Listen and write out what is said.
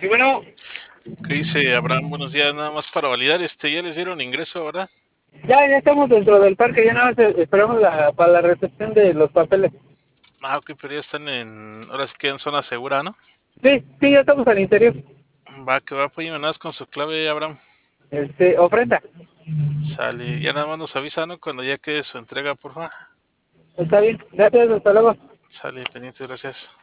Sí, bueno, ¿Qué dice Abraham? Buenos días, nada más para validar, ya les dieron ingreso, ¿verdad? ya estamos dentro del parque, ya nada más esperamos para la recepción de los papeles. Ah, ok, pero ya están ahora sí que en zona segura, ¿no? Sí, sí, ya estamos al interior. Va, que va, pues nada más con su clave, Abraham. Ofrenda. Sale, ya nada más nos avisa, ¿no? Cuando ya quede su entrega, porfa. Está bien, gracias, hasta luego. Sale, pendiente, gracias.